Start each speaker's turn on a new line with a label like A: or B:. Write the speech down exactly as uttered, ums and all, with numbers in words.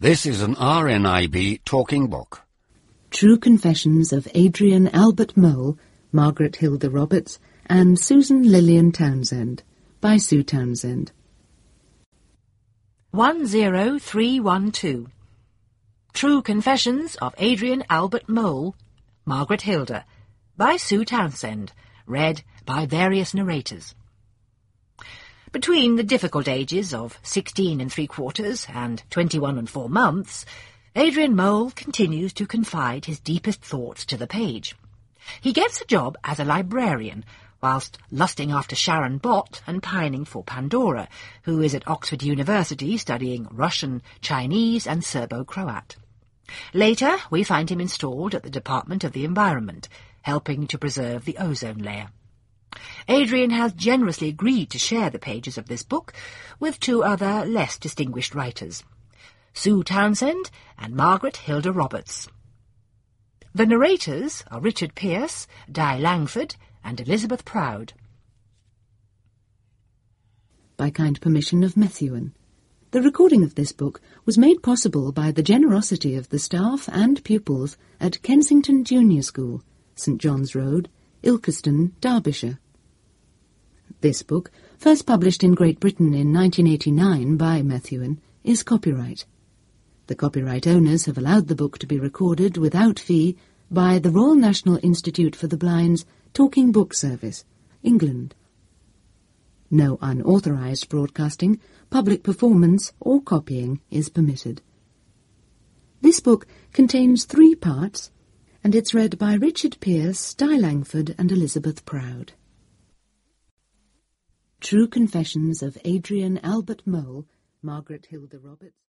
A: This is an R N I B talking book.
B: True Confessions of Adrian Albert Mole, Margaret Hilda Roberts, and Susan Lillian Townsend, by Sue Townsend.
C: one zero three one two. True Confessions of Adrian Albert Mole, Margaret Hilda, by Sue Townsend, read by various narrators. Between the difficult ages of sixteen and three quarters and twenty-one and four months, Adrian Mole continues to confide his deepest thoughts to the page. He gets a job as a librarian, whilst lusting after Sharon Bott and pining for Pandora, who is at Oxford University studying Russian, Chinese and Serbo-Croat. Later, we find him installed at the Department of the Environment, helping to preserve the ozone layer. Adrian has generously agreed to share the pages of this book with two other less distinguished writers, Sue Townsend and Margaret Hilda Roberts. The narrators are Richard Pearse, Di Langford and Elizabeth Proud.
B: By kind permission of Methuen. The recording of this book was made possible by the generosity of the staff and pupils at Kensington Junior School, St John's Road, Ilkeston, Derbyshire. This book, first published in Great Britain in nineteen eighty-nine by Methuen, is copyright. The copyright owners have allowed the book to be recorded without fee by the Royal National Institute for the Blind's Talking Book Service, England. No unauthorised broadcasting, public performance or copying is permitted. This book contains three parts, and it's read by Richard Pearse, Di Langford and Elizabeth Proud. True Confessions of Adrian Albert Mole, Margaret Hilda Roberts.